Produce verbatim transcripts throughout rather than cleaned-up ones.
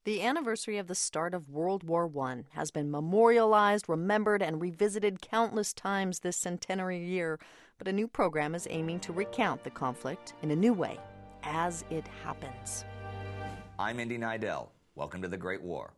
The anniversary of the start of World War One has been memorialized, remembered, and revisited countless times this centenary year, but a new program is aiming to recount the conflict in a new way, as it happens. I'm Indy Neidell. Welcome to the Great War.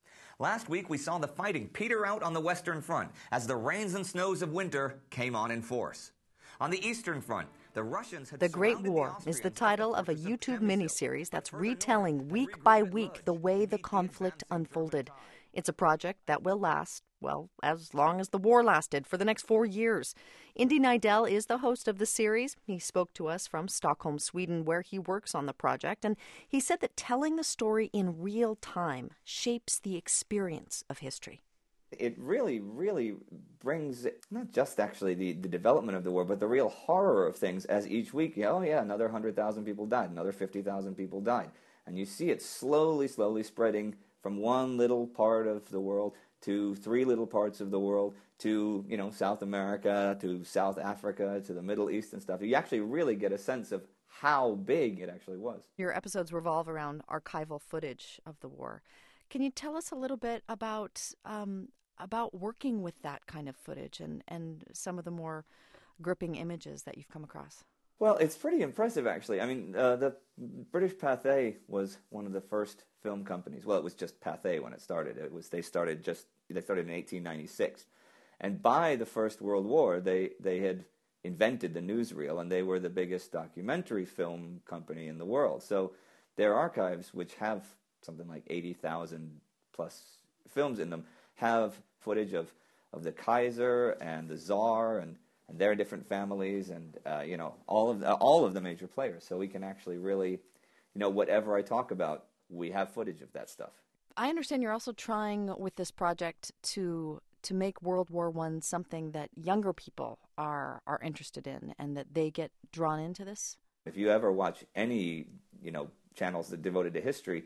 Last week, we saw the fighting peter out on the Western Front as the rains and snows of winter came on in force. On the Eastern Front, the Russians had The Great surrounded War the is the Austrians title at of a the fortress YouTube Przemysl. miniseries that's Further north, retelling the week regroup by at week Lodz the way to the meet the conflict advancing German unfolded. tide. It's a project that will last, well, as long as the war lasted, for the next four years. Indy Neidell is the host of the series. He spoke to us from Stockholm, Sweden, where he works on the project, and he said that telling the story in real time shapes the experience of history. It really, really brings not just actually the, the development of the war, but the real horror of things as each week, you know, oh yeah, another one hundred thousand people died, another fifty thousand people died. And you see it slowly, slowly spreading from one little part of the world to three little parts of the world to, you know, South America, to South Africa, to the Middle East and stuff. You actually really get a sense of how big it actually was. Your episodes revolve around archival footage of the war. Can you tell us a little bit about um, about working with that kind of footage and, and some of the more gripping images that you've come across? Well, it's pretty impressive, actually. I mean, uh, the British Pathé was one of the first film companies. Well, it was just Pathé when it started. It was they started just they started in eighteen ninety-six, and by the First World War, they they had invented the newsreel, and they were the biggest documentary film company in the world. So their archives, which have something like eighty thousand plus films in them, have footage of, of the Kaiser and the Tsar and, and their different families and uh, you know all of the, all of the major players. So we can actually really, you know, whatever I talk about, we have footage of that stuff. I understand you're also trying with this project to to make World War One something that younger people are are interested in and that they get drawn into this. If you ever watch any, you know, channels that devoted to history,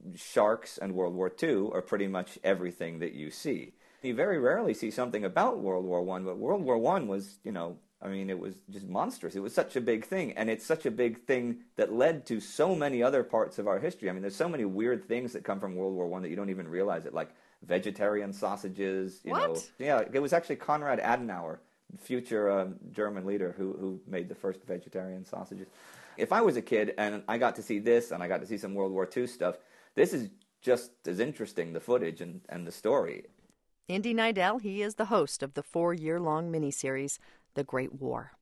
sharks and World War Two are pretty much everything that you see. You very rarely see something about World War One, but World War One was, you know, I mean, it was just monstrous. It was such a big thing, and it's such a big thing that led to so many other parts of our history. I mean, there's so many weird things that come from World War One that you don't even realize it, like vegetarian sausages. You What? know, yeah, it was actually Konrad Adenauer, future um, German leader, who who made the first vegetarian sausages. If I was a kid and I got to see this and I got to see some World War Two stuff, this is just as interesting, the footage and, and the story. Indy Neidell, he is the host of the four-year-long miniseries, The Great War.